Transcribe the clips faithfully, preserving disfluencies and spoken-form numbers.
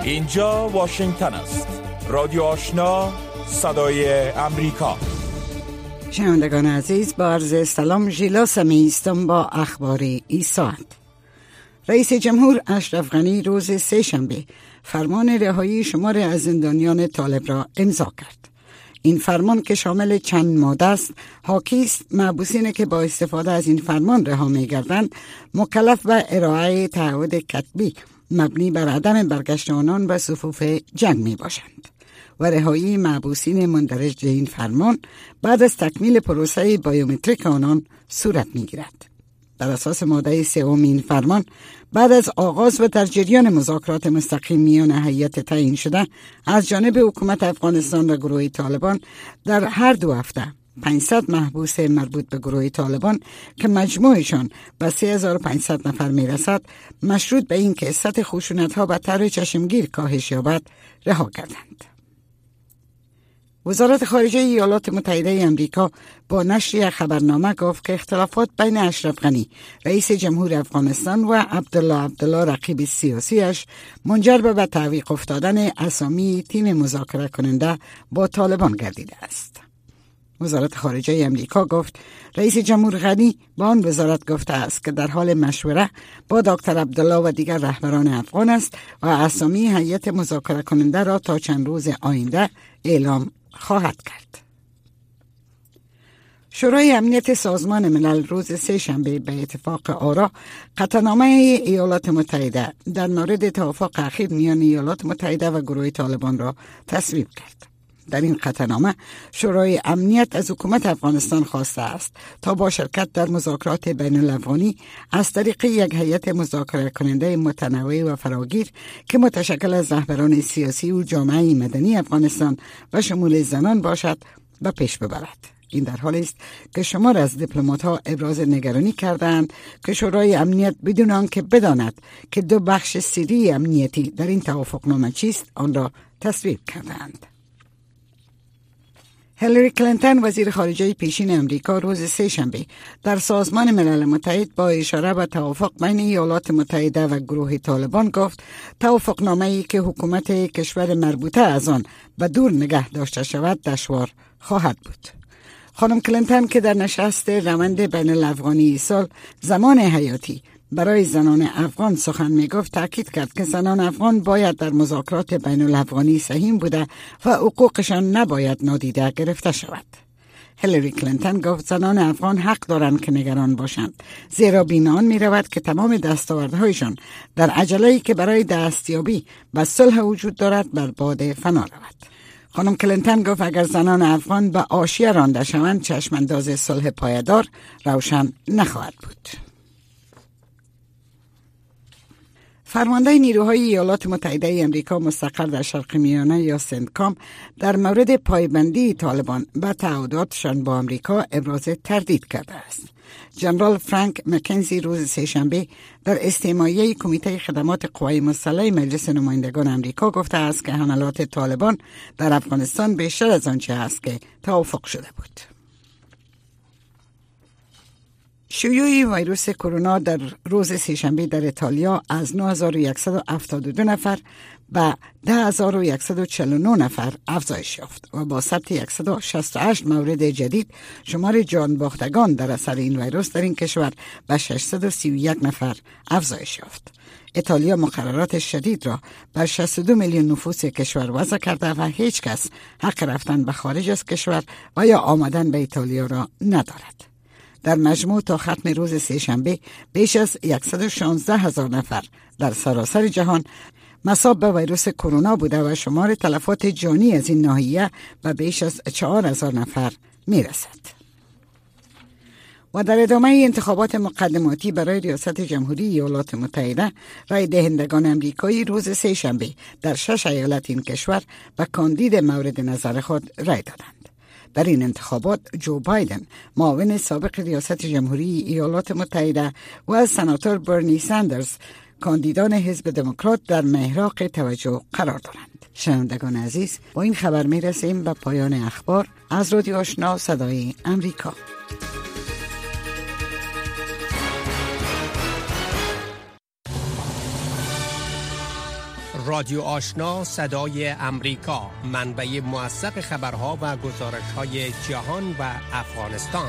اینجا واشنگتن است. رادیو آشنا، صدای امریکا. شنوندگان عزیز، با عرض سلام، ژیلا سمی هستم با اخبار این ساعت. رئیس جمهور اشرف غنی روز سه شنبه فرمان رهایی شمار از زندانیان طالب را امضا کرد. این فرمان که شامل چند ماده است، حاکی است محبوسینی که با استفاده از این فرمان رها می‌گردند مکلف به ارائه تعهد کتبی مبنی بر عدم برگشت آنان به صفوف جنگ می باشند و رهایی محبوسین مندرج به این فرمان بعد از تکمیل پروسه بیومتریک آنان صورت می گیرد. بر اساس ماده سوم این فرمان، بعد از آغاز و در جریان مذاکرات مستقیم میان هیئت تعیین شده از جانب حکومت افغانستان و گروه طالبان، در هر دو هفته پانصد محبوس مربوط به گروه طالبان که مجموعشان به سه هزار و پانصد نفر می رسد، مشروط به این که سطح خشونت‌ها به طور چشمگیر کاهش یابد، رها کردند. وزارت خارجه ایالات متحده امریکا با نشر یک خبرنامه گفت که اختلافات بین اشرف غنی رئیس جمهور افغانستان و عبدالله عبدالله رقیب سیاسیش منجر به به تعویق افتادن اسامی تیم مذاکره کننده با طالبان گردیده است. وزارت خارجه امریکا گفت رئیس جمهور غنی با آن وزارت گفته است که در حال مشوره با دکتر عبدالله و دیگر رهبران افغان است و اسامی هیئت مذاکره کننده را تا چند روز آینده اعلام خواهد کرد. شورای امنیت سازمان ملل روز سه شنبه به اتفاق آرا قطعنامه ایالات متحده در مورد توافق اخیر میان ایالات متحده و گروه طالبان را تصویب کرد. در این قطعنامه شورای امنیت از حکومت افغانستان خواسته است تا با شرکت در مذاکرات بین الافغانی از طریق یک هیئت مذاکره کننده متنوع و فراگیر که متشکل از رهبران سیاسی و جامعه مدنی افغانستان و شمول زنان باشد به پیش ببرد. این در حالی است که شمار از دیپلمات‌ها ابراز نگرانی کردند که شورای امنیت بدون آنکه بداند که دو بخش سری امنیتی در این توافقنامه چیست، آن را تصویب کردند. هیلاری کلینتون وزیر خارجه پیشین امریکا روز سه شنبه در سازمان ملل متحد با اشاره به توافق بین ایالات متحده و گروه طالبان گفت توافقنامه‌ای که حکومت کشور مربوطه از آن به دور نگه داشته شود دشوار خواهد بود. خانم کلینتون که در نشست روند بین الافغانی سال زمان حیاتی برای زنان افغان سخن می گفت، تاکید کرد که زنان افغان باید در مذاکرات بین الافغانی سهیم بوده و حقوقشان نباید نادیده گرفته شود. هیلاری کلینتون گفت زنان افغان حق دارند که نگران باشند، زیرا بینان می رود که تمام دستاوردهایشان در عجله‌ای که برای دستیابی به صلح وجود دارد بر باد فنا رود. خانم کلینتون گفت اگر زنان افغان به حاشیه رانده شوند، چشمانداز صلح پایدار روشن نخواهد بود. فرمانده نیروهای ایالات متحده امریکا مستقر در شرق میانه یا سنتکام در مورد پایبندی طالبان به تعهداتشان با امریکا ابراز تردید کرده است. جنرال فرانک مکنزی روز سه شنبه در استماعیه کمیته خدمات قوای مسلح مجلس نمایندگان امریکا گفته است که حملات طالبان در افغانستان بیشتر از آنچه است که توافق شده بود. شیوع ویروس کرونا در روز سه‌شنبه در ایتالیا از نه هزار و صد و هفتاد و دو نفر به ده هزار و صد و چهل و نه نفر افزایش یافت و با ثبت صد و شصت و هشت مورد جدید شمار جان باختگان در اثر این ویروس در این کشور به ششصد و سی و یک نفر افزایش یافت. ایتالیا مقررات شدید را بر شصت و دو میلیون نفوس کشور وضع کرده و هیچ کس حق رفتن به خارج از کشور و یا آمدن به ایتالیا را ندارد. در مجموع تا ختم روز سه شنبه بیش از صد و شانزده هزار نفر در سراسر جهان مصاب به ویروس کرونا بوده و شمار تلفات جانی از این ناحیه به بیش از چهار هزار نفر می رسد. و در ادامه انتخابات مقدماتی برای ریاست جمهوری ایالات متحده، رای دهندگان امریکایی روز سه شنبه در شش ایالت این کشور به کاندید مورد نظر خود رای دادند. در این انتخابات جو بایدن، معاون سابق ریاست جمهوری ایالات متحده، و سناتور برنی ساندرز، کاندیدان حزب دموکرات، در محراق توجه قرار دارند. شنوندگان عزیز، با این خبر می رسیم به پایان اخبار از رادیو آشنا صدای امریکا. رادیو آشنا صدای امریکا، منبع موثق خبرها و گزارش‌های جهان و افغانستان.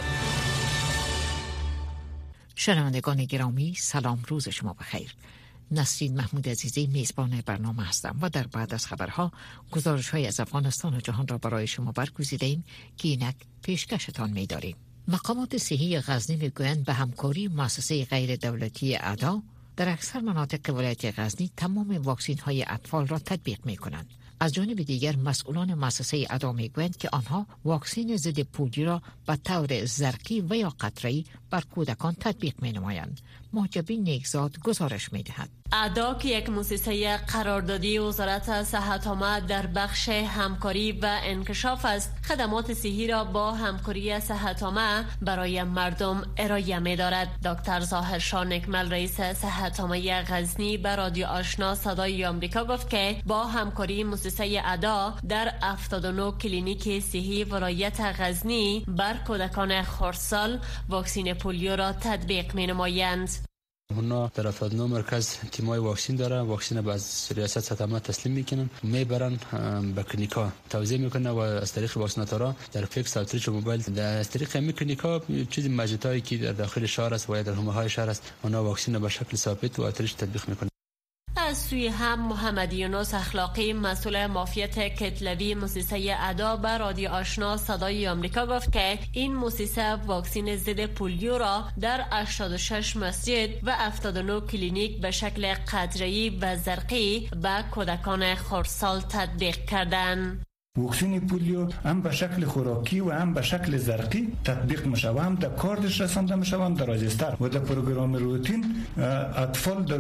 شنوندگان گرامی، سلام، روز شما بخیر. نسرین محمود عزیزی میزبان برنامه هستم و در بعد از خبرها گزارش‌های از افغانستان و جهان را برای شما برگزیدیم که اینک پیشکشتان می‌داریم. مقامات صحی غزنی میگویند به همکاری مؤسسه غیر دولتی ادا در اکثر مناطق ولایت غزنی تمام واکسین های اطفال را تطبیق می کنند. از جانب دیگر مسئولان مؤسسه ادا می گویند که آنها واکسین ضد پولیو را به طور زرقی و یا قطره‌ای بر کودکان تطبیق می نمایند. محجبین نیکزاد گزارش می دهد. ادا که یک مؤسسه قراردادی وزارت صحت آمد در بخش همکاری و انکشاف است، خدمات صحی را با همکاری صحت آمد برای مردم ارائه می دارد. دکتر ظاهر شاه نکمل رئیس صحت آمد غزنی به رادیو آشنا صدای آمریکا گفت که با همکاری مؤسسه ادا در هفتاد و نه کلینیک صحی ولایت غزنی بر کودکان خردسال واکسین پولیو را تطبیق می نمایند. اونا در هفتاد و نه مرکز تیمای واکسین داره، واکسین به از ریاست صحت تسلیم میکنن، میبرن به کلینیکا توزیع میکنن و از طریق واکسیناتورها در فیکس اوتریچ موبایل از طریق همین کلینیکا چیزی مجیتایی که در داخل شهر است و در حومه های شهر است، اونا واکسین به شکل ثابت و اوتریچ تطبیق میکنن. از سوی هم محمد یونس اخلاقی مسئول مافیت کتلوی مؤسسه ادا به رادیو آشنا صدای آمریکا گفت که این مؤسسه واکسین ضد پولیو را در هشتاد و شش مسجد و هفتاد و نه کلینیک به شکل قطره‌ای و زرقی به کودکان خردسال تطبیق کردند. واکسین پولیو هم به شکل خوراکی و هم به شکل زرقی تطبیق میشه، هم در کاردش رسانده میشه، هم در راجستر و در پروگرام روتین اطفال در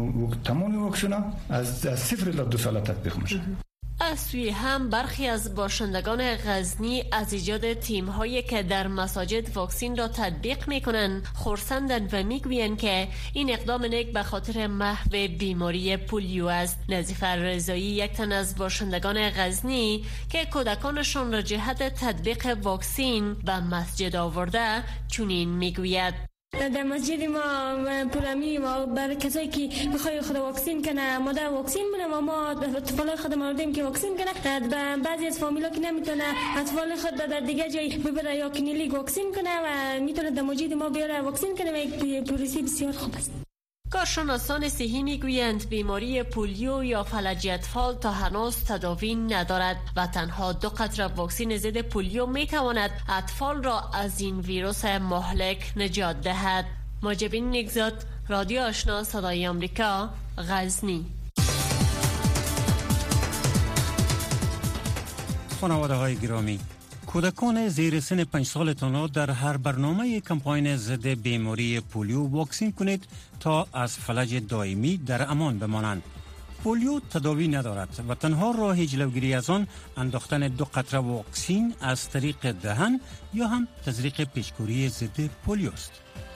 تمام واکسینا از از صفر تا دو سال تطبیق میشه. از سوی هم برخی از باشندگان غزنی از ایجاد تیم هایی که در مساجد واکسین را تطبیق میکنند خرسندند و میگویند که این اقدام نیک به خاطر محو بیماری پولیو است. نظیفه رضایی یک تن از باشندگان غزنی که کودکانشان را جهت تطبیق واکسین به مسجد آورده چنین میگوید: در مسجد ما پرامی ما برای کسایی که بخوای خود واکسین کنه مادر واکسین کنه و ما اطفال خود مردیم که واکسین کنه، بعضی از فامیلا که نمیتونه اطفال خود در دیگه جای ببره یا کلینیک واکسین کنه و میتونه در مسجد ما بیاره واکسین کنه و یک پروسه بسیار خوب است. کارشناسان صحی میگویند بیماری پولیو یا فلج اطفال تا هنوز تداوی ندارد و تنها دو قطره واکسین ضد پولیو میتواند اطفال را از این ویروس مهلک نجات دهد. محجبین نیکزاد، رادیو آشنا صدای آمریکا، غزنی. خانواده های گرامی، کودکان زیر سن پنج سالتان را در هر برنامه کمپاین ضد بیماری پولیو واکسین کنید تا از فلج دائمی در امان بمانند. پولیو تداوی ندارد و تنها راه جلوگیری از آن انداختن دو قطره واکسین از طریق دهن یا هم تزریق پیشگیری ضد پولیو است.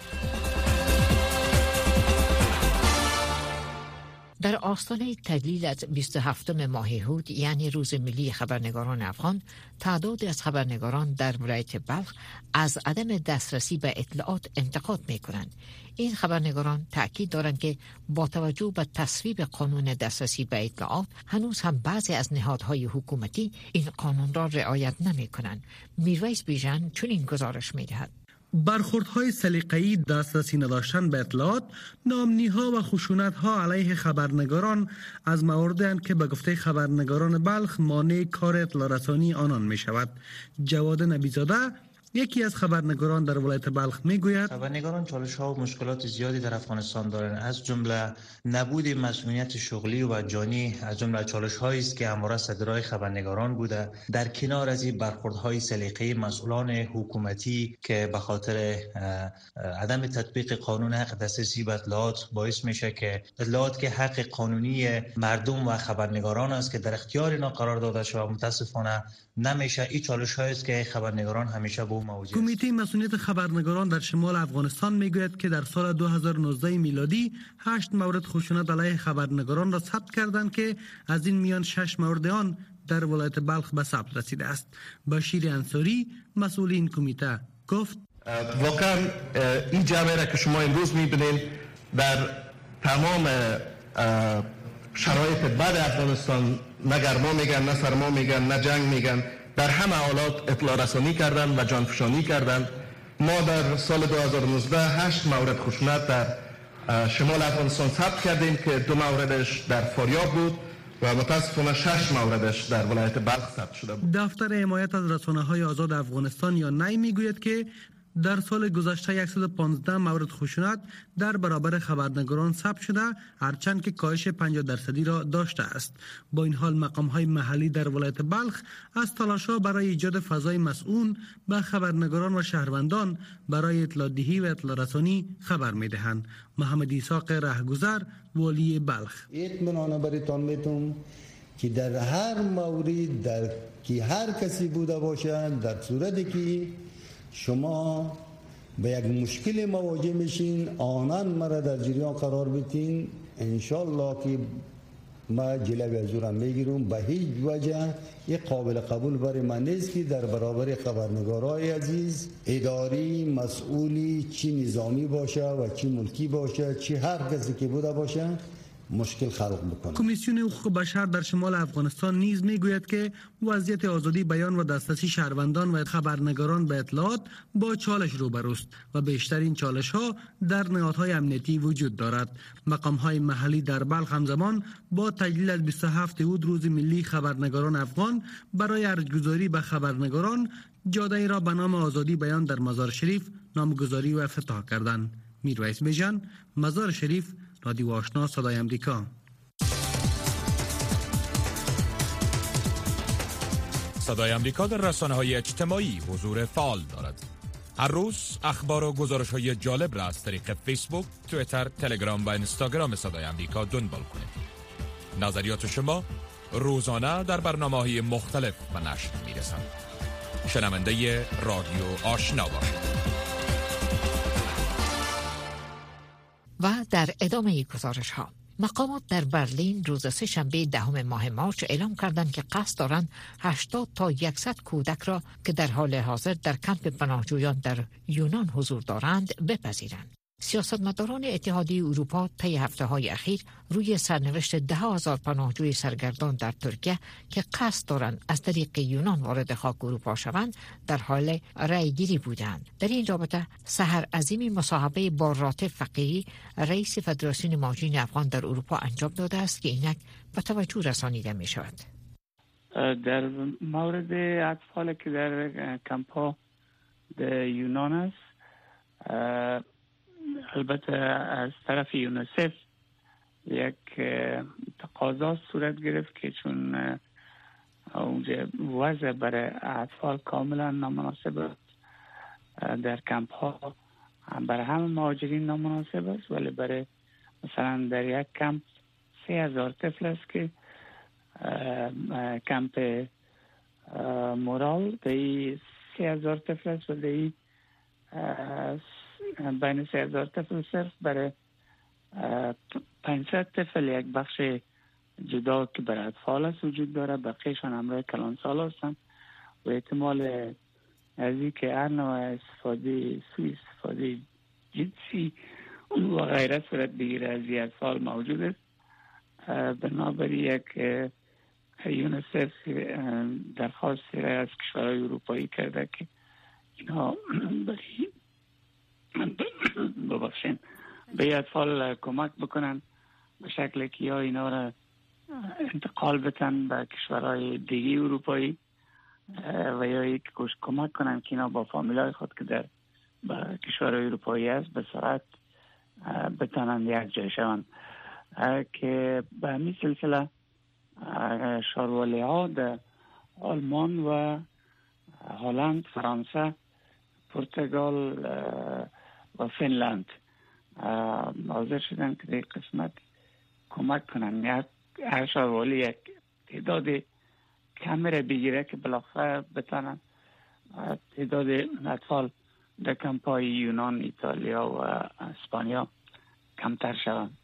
در آستانه تدلیل از بیست و هفتم ماه هود یعنی روز ملی خبرنگاران افغان، تعداد از خبرنگاران در ولایت بلخ از عدم دسترسی به اطلاعات انتقاد می کنند. این خبرنگاران تأکید دارند که با توجه به تصویب قانون دسترسی به اطلاعات هنوز هم بعضی از نهادهای حکومتی این قانون را رعایت نمی کنند. میرویس بیژن چنین گزارش می دهد: برخوردهای سلیقه‌ای، دسترسی نداشتن به اطلاعات، نامنی‌ها و خشونت‌ها علیه خبرنگاران از مواردند که به گفته خبرنگاران بلخ مانع کار اطلاع رسانی آنان می‌شود. جواد نبیزاده یکی از خبرنگاران در ولایت بلخ میگوید خبرنگاران چالش‌ها و مشکلات زیادی در افغانستان دارند، از جمله نبود مسئولیت شغلی و جانی از جمله چالش‌هایی است که همواره صدرای خبرنگاران بوده. در کنار از این برخوردهای سلیقه‌ای مسئولان حکومتی که به خاطر عدم تطبیق قانون حق دسترسی به اطلاعات باعث میشه که اطلاعات که حق قانونی مردم و خبرنگاران است که در اختیار اینا قرار داده شده متاسفانه نمیشه. این چالش‌هایی است که خبرنگاران همیشه با کمیته مسئولیت خبرنگاران در شمال افغانستان میگوید که در سال دو هزار و نوزده میلادی هشت مورد خشونت علیه خبرنگاران را ثبت کردند که از این میان شش مورد آن در ولایت بلخ به ثبت رسیده است. بشیر انصاری مسئول این کمیته گفت واقعا این جامعه را که شما امروز میبینید در تمام شرایط بد افغانستان، نه گرما میگن، نه سرما میگن، نه جنگ میگن، در همه حالات اطلاع رسانی کردن و جانفشانی کردن. ما در سال دو هزار و نوزده هشت مورد خشونت در شمال افغانستان ثبت کردیم که دو موردش در فاریاب بود و متاسفانه شش موردش در ولایت بلخ ثبت شده بود. دفتر حمایت از رسانه‌های آزاد افغانستان یا نی میگوید که در سال گذشته صد و پانزده مورد خشونت در برابر خبرنگاران ثبت شده، هرچند که کاهش پنجاه درصدی را داشته است. با این حال مقام‌های محلی در ولایت بلخ از تلاش‌ها برای ایجاد فضای مسئول به خبرنگاران و شهروندان برای اطلاع دهی و اطلاع رسانی خبر می‌دهند. محمد اسحاق رهگذر، والی بلخ: اطمینان برایتان میتونم که در هر مورد در که هر کسی بوده باشد، در صورتی که شما به یک مشکل مواجه میشین، آنان مرا در جریان قرار بدین، انشالله که ما جلوی ازورم میگیرم. به هیچ وجه یک قابل قبول برای من نیست که در برابر خبرنگارای عزیز، اداری، مسئولی، چی نظامی باشه و چی ملکی باشه، چی هر کسی که بوده باشه، مشکل خلق بکنه. کمیسیون حقوق بشر در شمال افغانستان نیز میگوید که وضعیت آزادی بیان و دسترسی شهروندان و خبرنگاران به اطلاعات با چالش روبروست و بیشترین چالش ها در نهادهای امنیتی وجود دارد. مقام های محلی در بلخ همزمان با تجلیل از بیست و هفت اوت روز ملی خبرنگاران افغان برای ارزگذاری به خبرنگاران، جاده را به نام آزادی بیان در مزار شریف نامگذاری و افتتاح کردند. میرویس بیژن، مزار شریف، رادیو آشنا، صدای امریکا. صدای امریکا در رسانه‌های اجتماعی حضور فعال دارد. هر روز اخبار و گزارش‌های جالب را از طریق فیسبوک، توییتر، تلگرام و اینستاگرام صدای امریکا دنبال کنید. نظریات شما روزانه در برنامه‌های مختلف و نشر می‌رسند. شنونده رادیو آشنا باشید. و در ادامه گزارش ها، مقامات در برلین روز سه شنبه دهم ماه مارس اعلام کردند که قصد دارند هشتاد تا صد کودک را که در حال حاضر در کمپ پناهجویان در یونان حضور دارند بپذیرند. سیاستمداران اتحادیه اروپا طی هفته‌های اخیر روی سرنوشت ده هزار پناهجوی سرگردان در ترکیه که قصد دارند از طریق یونان وارد خاک اروپا شوند در حال رأی‌گیری بودند. در این رابطه سحر عظیمی مصاحبه با راتب فقیهی، رئیس فدراسیون مهاجرین افغان در اروپا انجام داده است که اینک به توجه رسانیده می شود. در مورد اطفال که در کمپ‌ها در یونان است، البته از طرف یونیسف یک تقاضا صورت گرفت که چون اونجا وضع برای اطفال کاملا نامناسب است، در کمپ ها برای همه مهاجرین نامناسب است، ولی برای مثلا در یک کمپ سه هزار طفل است که کمپ مورال در سه هزار طفل است و در بین سه هزار طفل صرف برای پانصد طفل یک بخش جدا که برای اطفال است وجود داره، بقیهشان همراه کلانسال هستند و احتمال از این که هر نوع استفاده سوی استفاده جنسی و غیره صورت بگیره از این اطفال موجود است. بنابراین یک یونیسف درخواست را از کشورهای اروپایی کرده که اینا برای ببخشین به اطفال کمک بکنن به شکلی که یا اینا را انتقال بتن به کشورهای دیگه اروپایی و یا یک کمک کنن که اینا با فامیلای خود که در به کشورهای اروپایی است به سرعت بتانن یک جای شوند. که به همین سلسله شاروالی ها در آلمان و هلند، فرانسه، پرتغال و فنلند حاضر شدن که در قسمت کمک کنن. یک هر شاروالی یک تعداد کمی را بگیره که بالاخره بتانن تعداد اطفال در کمپای یونان، ایتالیا و اسپانیا کمتر شوند.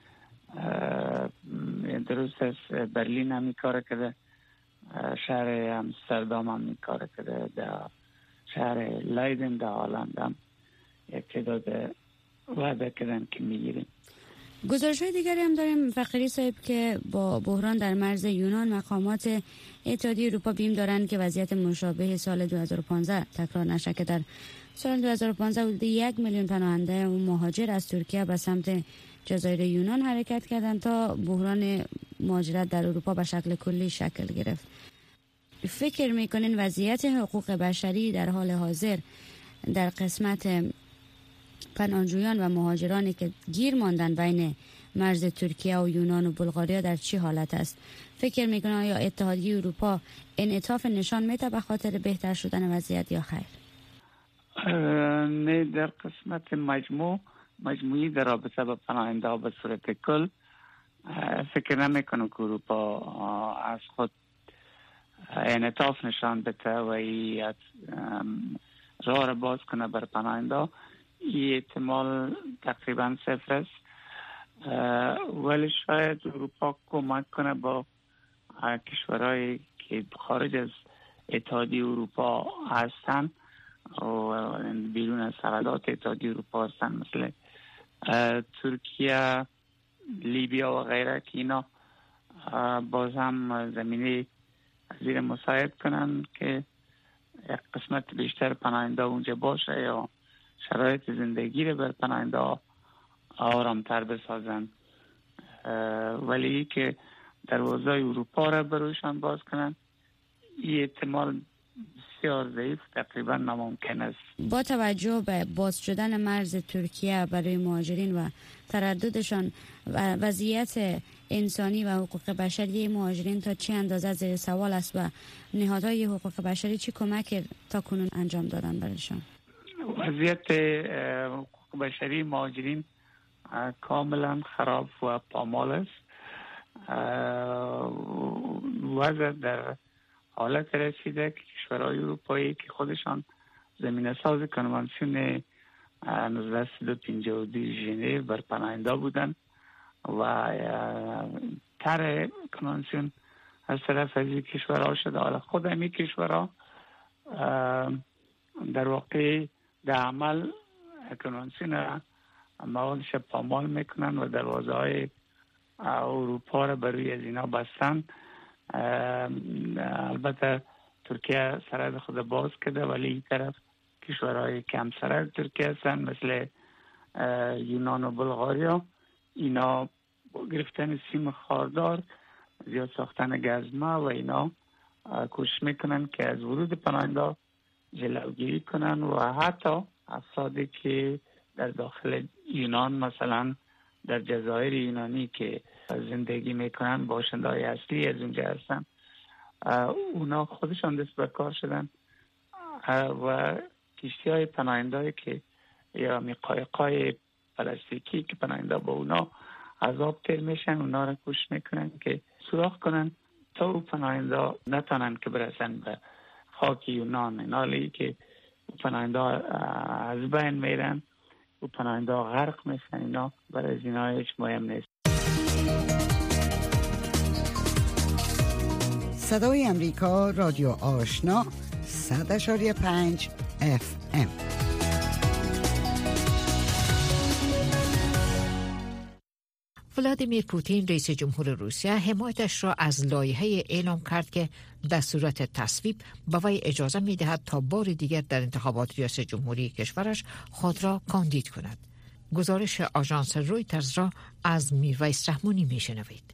درست است برلین هم این کار کرده، شهر امستردام هم این کار کرده، در شهر لایدن در هلند هم یک تعداد وعده کردن که میگیریم. گزارش های دیگری هم داریم فقیری صاحب که با بحران در مرز یونان مقامات اتحادیه اروپا بیم دارند که وضعیت مشابه سال دو هزار و پانزده تکرار نشه که در سال دو هزار و پانزده حدود یک میلیون پناهنده و مهاجر از ترکیه به سمت جزایر یونان حرکت کردند تا بحران مهاجرت در اروپا به شکل کلی شکل گرفت. فکر میکنین وضعیت حقوق بشری در حال حاضر در قسمت پناهجویان و مهاجرانی که گیر ماندن بین مرز ترکیه و یونان و بلغاریا در چی حالت است؟ فکر میکنه آیا اتحادیه اروپا انعطاف نشان میده به خاطر بهتر شدن وضعیت یا خیر؟ نه، در قسمت مجموع مجموعی در رابطه با پناهنده به صورت کل فکر نمیکنم که اروپا از خود انعطاف نشان بده و این راه را باز کنه بر پناهنده. این احتمال تقریبا صفر است، ولی شاید اروپا کمک کنه با کشورهایی که خارج از اتحادیه اروپا هستن و بیرون از سرحدات اتحادیه اروپا هستن، مثل ترکیه، لیبیا و غیره، که اینا باز هم زمینه زیر مساعد کنن که یک قسمت بیشتر پناهنده اونجا باشه یا شرایط زندگی رو بر پناهنده آرامتر بسازن. ولی که دروازه اروپا را بروشان باز کنن این احتمال بسیار ضعیف، تقریبا ناممکن است. با توجه به باز شدن مرز ترکیه برای مهاجرین و ترددشان و وضعیت انسانی و حقوق بشری مهاجرین تا چه اندازه زیر سوال است و نهادهای حقوق بشری چه کمک تا کنون انجام دادن برایشان؟ وضعیت حقوق بشری مهاجرین کاملا خراب و پامال است. وضع در حالت رسیده که کشورهای اروپایی که خودشان زمینه ساز کنوانسیون نوزده صد و پنجاه و دو ژنو بر پناهنده بودند و طرح کنوانسیون از طرف از این کشورها شده. حالا خود همین کشورها در واقع در عمل کنوانسیون موادش پامال میکنن و دروازه های اروپا را برای از اینا بستن. البته ترکیه سرحد خود باز کرده، ولی این طرف کشورهای کم سرحد ترکیه هستن مثل یونان و بلغاریا، اینا گرفتن سیم خاردار، زیاد ساختن گزمه و اینا کوشش میکنن که از ورود پناهنده جلوگیری کنن و حتی افرادی که در داخل یونان، مثلا در جزایر یونانی که زندگی میکنن، باشنده های اصلی از اونجا هستن، اونا خودشان دست به کار شدن و کشتی های پناهنده که یا می قایقای پلاستیکی که پناهنده با اونا از آب تیر میشن، اونا را کوشش میکنن که سوراخ کنن تا او پناهنده نتانن که برسن به خاک یونان. نالی که پناهنده از بین میرن و پناهنده غرق میشن، اینا برای اینا هیچ مهم نیست. صدای امریکا، رادیو آشنا، صد اشاری پنج اف ام. ولادیمیر پوتین رئیس جمهور روسیه حمایتش را از لایحه اعلام کرد که در صورت تصویب به وی اجازه می‌دهد تا بار دیگر در انتخابات ریاست جمهوری کشورش خود را کاندید کند. گزارش آژانس رویترز را از میرویس رحمانی میشنوید.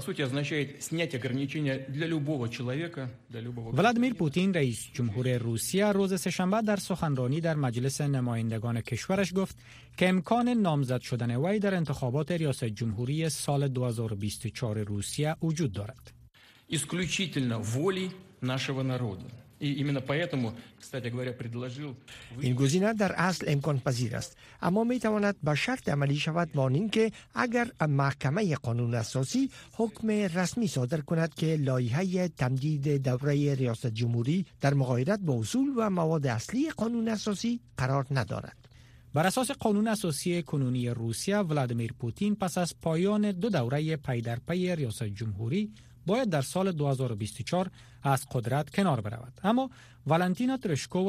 ولادیمیر پوتین رئیس جمهور روسیه روز سه‌شنبه در سخنرانی در مجلس نمایندگان کشورش گفت که امکان نامزد شدن وی در انتخابات ریاست جمهوری سال دو هزار و بیست و چهار روسیه وجود دارد. این گزینه در اصل امکان پذیر است، اما می تواند به شرط عملی شود مانند که اگر محکمه قانون اساسی حکم رسمی صادر کند که لایحه تمدید دوره ریاست جمهوری در مغایرت با اصول و مواد اصلی قانون اساسی قرار ندارد. بر اساس قانون اساسی کنونی روسیه، ولادیمیر پوتین پس از پایان دو دوره پی در پی ریاست جمهوری باید در سال دو هزار و بیست و چهار از قدرت کنار برود. اما والنتینا ترشکووا،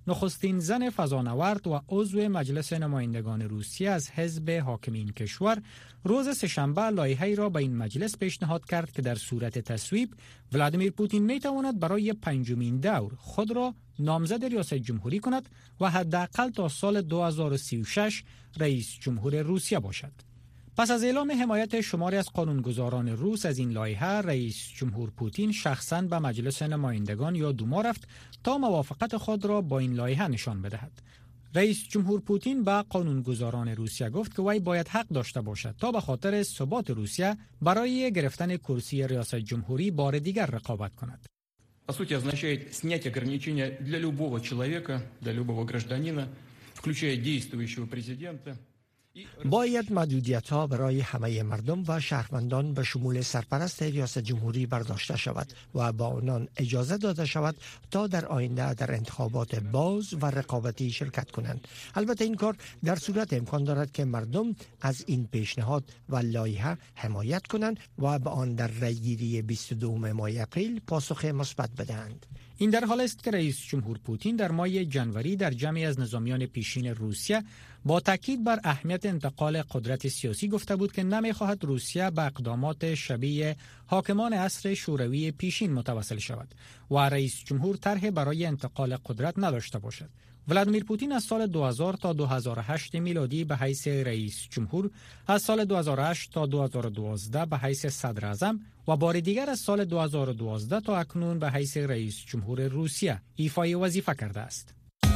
نخستین زن فضانورد و عضو مجلس نمایندگان روسیه از حزب حاکم این کشور روز سه‌شنبه لایحه‌ای را به این مجلس پیشنهاد کرد که در صورت تصویب ولادیمیر پوتین میتواند برای پنجمین دور خود را نامزد ریاست جمهوری کند و حداقل تا سال دو هزار و سی و شش رئیس جمهور روسیه باشد. پس از اعلام حمایت شماری از قانونگذاران روس از این لایحه، رئیس جمهور پوتین شخصاً به مجلس نمایندگان یا دوما رفت تا موافقت خود را با این لایحه نشان بدهد. رئیس جمهور پوتین به قانونگذاران روسیه گفت که وی باید حق داشته باشد تا به خاطر ثبات روسیه برای گرفتن کرسی ریاست جمهوری بار دیگر رقابت کند. По сути, означает снятие ограничения для любого человека, для любого гражданина, включая действующего президента. باید محدودیت‌ها برای همه مردم و شهروندان به شمول سرپرست ریاست جمهوری برداشته شود و با آنان اجازه داده شود تا در آینده در انتخابات باز و رقابتی شرکت کنند. البته این کار در صورت امکان دارد که مردم از این پیشنهاد و لایحه حمایت کنند و به آن در رأی‌گیری بیست و دوم ماه اپریل پاسخ مثبت بدهند. این در حال است که رئیس جمهور پوتین در ماه جنوری در جمعی از نظامیان پیشین روسیه با تاکید بر اهمیت انتقال قدرت سیاسی گفته بود که نمی‌خواهد روسیه به اقدامات شبیه حاکمان عصر شوروی پیشین متوسل شود و رئیس جمهور طرح برای انتقال قدرت نداشته باشد. ولادیمیر پوتین از سال دو هزار تا دو هزار و هشت میلادی به حیث رئیس جمهور، از سال دو هزار و هشت تا دو هزار و دوازده به حیث صدر اعظم و بار دیگر از سال دو هزار و دوازده تا اکنون به حیث رئیس جمهور روسیه ایفای وظیفه کرده است.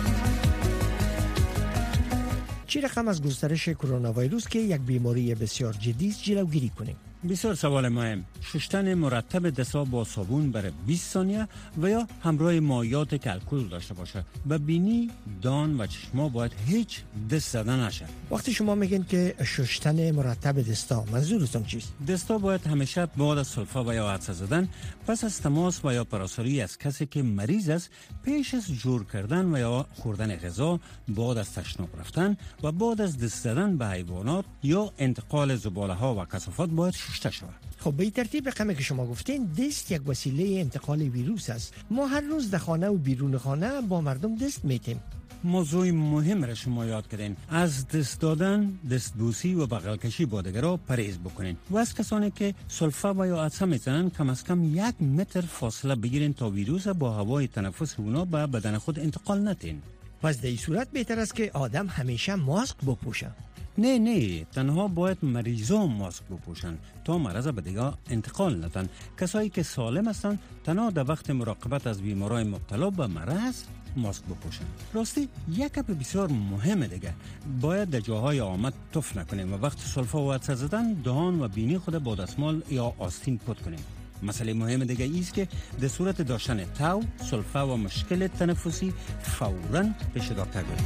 چه رقم از گسترش کرونا ویروس که یک بیماری بسیار جدی است جلوگیری کنیم؟ بسیار سوال مهم. شستن مرتب دست‌ها با صابون برای بیست ثانیه و یا همراه مایعات که الکل داشته باشه. به بینی، دان و چشما باید هیچ دست زدن نشه. وقتی شما میگین که شستن مرتب دستا، منظورتون چیست؟ دستا باید همیشه بعد از سلفا و یا عطسه زدن، پس از تماس و یا پراساری از کسی که مریض است، پیش از جور کردن و یا خوردن غذا، بعد از تشناب رفتن و بعد از دست زدن به حیوانات یا انتقال زباله ها و کثافات باید شسته شود. خب به این ترتیب رقمی که شما گفتین دست یک وسیله انتقال ویروس است. ما هر روز در خانه و بیرون خانه با مردم دست میتیم. موضوع مهم را شما یاد کردین. از دست دادن، دستبوسی و بغل کشی با دیگران پرهیز بکنین و از کسانی که سلفا و یا عطسه میزنن کم از کم یک متر فاصله بگیرین تا ویروس با هوای تنفس اونا به بدن خود انتقال ندین. پس در این صورت بهتر است که آدم همیشه ماسک بپوشه. نه نه، تنها باید مریضان ماسک بپوشن تا مرض به دیگه انتقال ندن. کسایی که سالم هستن تنها در وقت مراقبت از بیمارای مبتلا به مرض ماسک بپوشن. راستی یک گپ بسیار مهمه دیگه، باید در جاهای آمد تف نکنیم و وقت سلفا و عطسه زدن دهان و بینی خود با دستمال یا آستین پاک کنیم. مسئله مهم دیگه ایست که در صورت داشتن تاو، سلفا و مشکل تنفسی فوراً پیش دکتر بریم.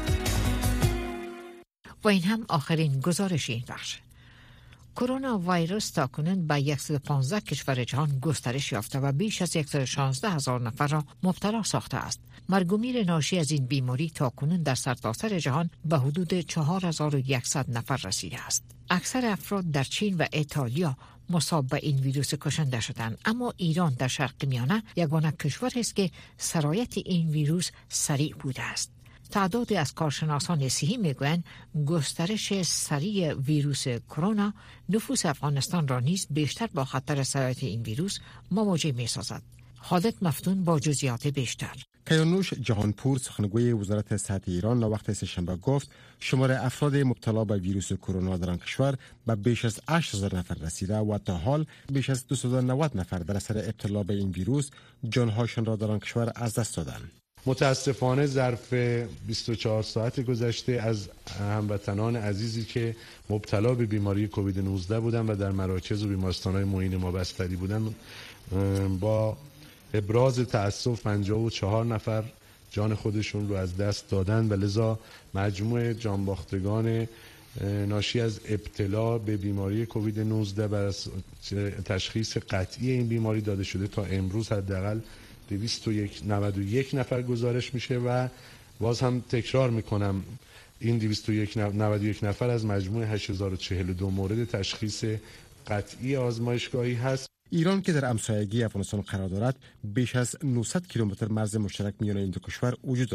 و این هم آخرین گزارش این بخش. کرونا ویروس تاکنون به صد و پانزده کشور جهان گسترش یافته و بیش از صد و شانزده هزار نفر را مبتلا ساخته است. مرگ و میر ناشی از این بیماری تاکنون در سرتاسر جهان به حدود چهار هزار و صد نفر رسیده است. اکثر افراد در چین و ایتالیا مصاب به این ویروس کشنده شدند، اما ایران در شرق میانه یگانه کشور است که سرایت این ویروس سریع بوده است. تعدادی از کارشناسان صحی میگویند گسترش سریع ویروس کرونا نفوس افغانستان را نیز بیشتر با خطر سرایت این ویروس مواجه می‌سازد. خالد مفتون با جزئیات بیشتر. کیانوش جهانپور سخنگوی وزارت صحت ایران وقت سه‌شنبه گفت شمار افراد مبتلا به ویروس کرونا در آن کشور به بیش از هشت هزار نفر رسیده و تا حال بیش از دویست و نود نفر در اثر ابتلا به این ویروس جانهاشان را در آن کشور از دست دادند. متاسفانه ظرف بیست و چهار ساعت گذشته از هموطنان عزیزی که مبتلا به بیماری کووید نوزده بودند و در مراکز و بیمارستان‌های معین ما بستری بودند با ابراز تأسف پنجاه و چهار نفر جان خودشون رو از دست دادن و لذا مجموع جانباختگان ناشی از ابتلا به بیماری کووید نوزده بر تشخیص قطعی این بیماری داده شده تا امروز حداقل دویست و نود و یک نفر گزارش میشه و باز هم تکرار میکنم این دویست و نود و یک نفر از مجموع هشت هزار و چهل و دو مورد تشخیص قطعی آزمایشگاهی هست. ایران که در همسایگی افغانستان قرار دارد بیش از نهصد کیلومتر مرز مشترک میان این دو کشور وجود دارد.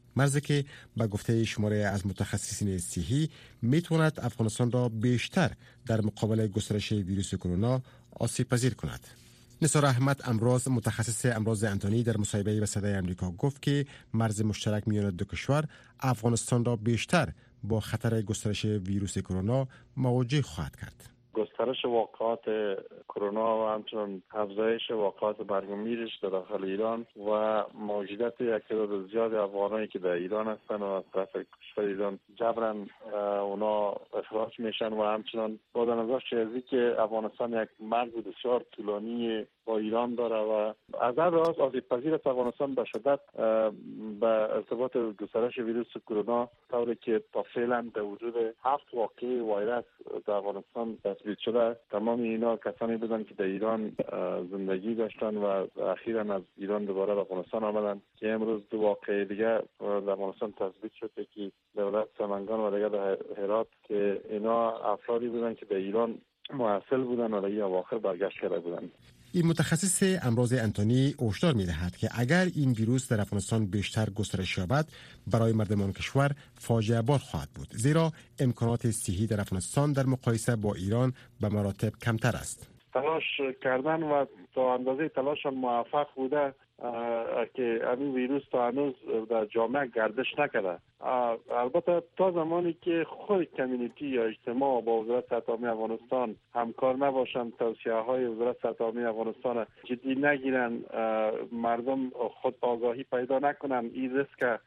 مرزی که به گفته شماره از متخصصین صحی میتواند افغانستان را بیشتر در مقابل گسترش ویروس کرونا آسیب پذیر کند. نثار احمد امراض متخصص امراض انتانی در مصاحبه با صدای امریکا گفت که مرز مشترک میان دو کشور افغانستان را بیشتر با خطر گسترش ویروس کرونا مواجه خواهد کرد. گسترش واقعات کرونا و همچنین افزایش واقعات مرگ و میرش در داخل ایران و موجودیت یک تعداد زیاد افغانایی که در ایران هستند و از طرف کشور ایران جبرا اونا اخراج میشن و همچنین با در نظر شرزی که افغانستان یک مرز بسیار طولانی با ایران داره و از هر راز آسیب پذیر است افغانستان به شدت به ارتباط گسترش ویروس کرونا، طوری که تا فعلا در وجود هفت واقعه ویروس در افغانستان تثبیت شده. تمام اینا کسانی بودند که در ایران زندگی داشتن و اخیراً از ایران دوباره به افغانستان آمدند که امروز دو واقعه دیگه در افغانستان تثبیت شده که در ولایت سمنگان و دیگه در هرات که اینا افرادی بودند که در ایران محصل بودند و در اواخر برگشت کرده بودند. این متخصص امراض انتانی هشدار می‌دهد که اگر این ویروس در افغانستان بیشتر گسترش یابد برای مردمان کشور فاجعه بار خواهد بود، زیرا امکانات صحی در افغانستان در مقایسه با ایران به مراتب کمتر است. تلاش کردن و تا اندازه تلاششان موفق بوده که این ویروس تا هنوز در جامعه گردش نکرده. البته تا زمانی که خود کمیونیتی یا اجتماع با وزارت صحت عامه افغانستان همکار نباشند، توصیه های وزارت صحت عامه افغانستان جدی نگیرن، مردم خود آگاهی پیدا نکنن، این ریسک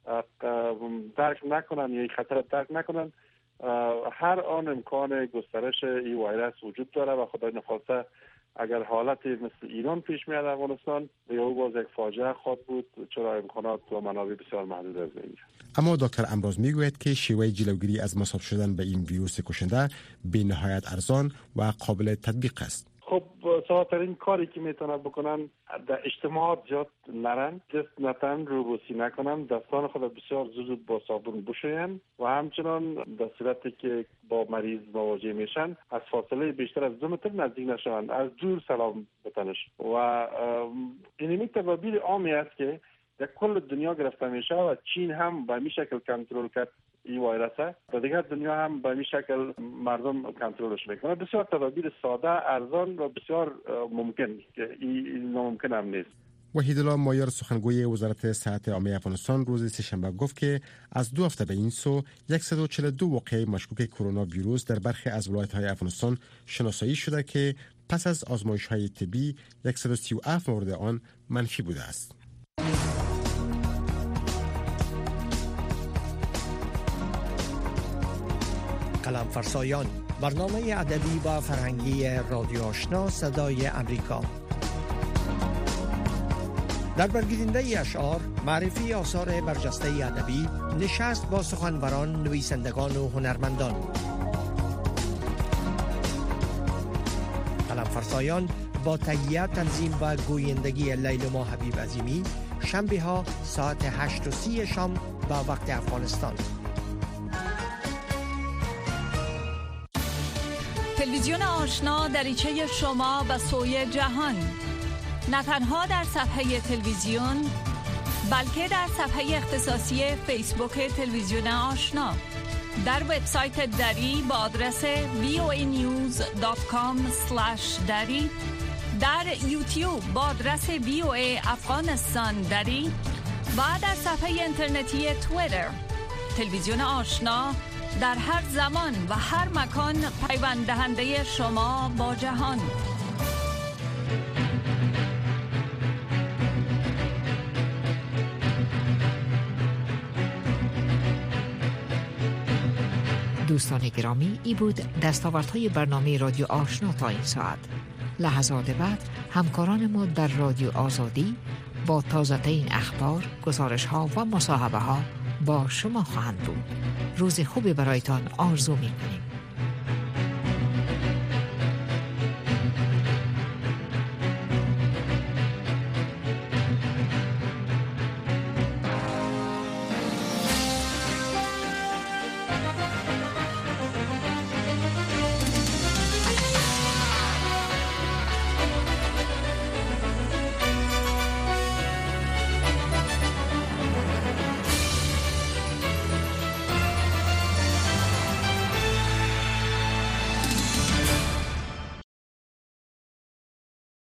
درک نکنن یا این خطر درک نکنن، هر آن امکان گسترش این ویروس وجود داره و خدای نخواسته اگر حالت مثل ایران پیش میاد افغانستان یا او باز یک فاجعه خواهد بود، چرا امکانات و منابع بسیار محدود از اینجا. اما دکتر امراض میگوید که شیوه جلوگیری از مصاب شدن به این ویروس کشنده به نهایت ارزان و قابل تطبیق است. خب ساده‌ترین کاری که میتونن بکنن در اجتماعات زیاد نرن، دست نتن، روبوسی نکنن، دستان خود بسیار زود با صابون بشوین و همچنان در صورتی که با مریض مواجه میشن از فاصله بیشتر از دو متر نزدیک نشوند، از دور سلام بتنش و این تدابیر عامی است که در کل دنیا گرفته میشه و چین هم به این شکل کنترل کرد این ویروسه و دیگر دنیا هم به این شکل مردم کنترلش میکنه. بسیار تدابیر ساده، ارزان و بسیار ممکن که این ناممکن هم نیست. وحیدالله مایار سخنگوی وزارت صحت عامه افغانستان روز سه‌شنبه گفت که از دو هفته به این سو صد و چهل و دو واقعه مشکوک کرونا ویروس در برخی از ولایت‌های افغانستان شناسایی شده که پس از آزمایش‌های طبی صد و سی و هفت مورد آن منفی بوده است. قلم فرسایان، برنامه ادبی و فرهنگی رادیو آشنا صدای امریکا. در برگیرنده اشعار، معرفی آثار برجسته ادبی، نشست با سخنوران، نویسندگان و هنرمندان. قلم فرسایان با تهیه، تنظیم و گویندگی لیلما حبیب عظیمی، شنبه ها ساعت هشت و سی شام با وقت افغانستان. تلویزیون آشنا دریچه شما به سوی جهان، نه تنها در صفحه تلویزیون بلکه در صفحه اختصاصی فیسبوک تلویزیون آشنا، در وبسایت دری با آدرس وی او ای نیوز دات کام اسلش دری، در یوتیوب با آدرس وی او ای افغانستان دری و در صفحه اینترنتی توییتر. تلویزیون آشنا در هر زمان و هر مکان پیوند دهنده شما با جهان. دوستان گرامی، ای بود دستاوردهای برنامه رادیو آشنا تا این ساعت. لحظات بعد همکاران ما در رادیو آزادی با تازه‌ترین اخبار، گزارش‌ها و مصاحبه‌ها با شما خواهند بود. روز خوبی برایتان آرزو می‌کنیم.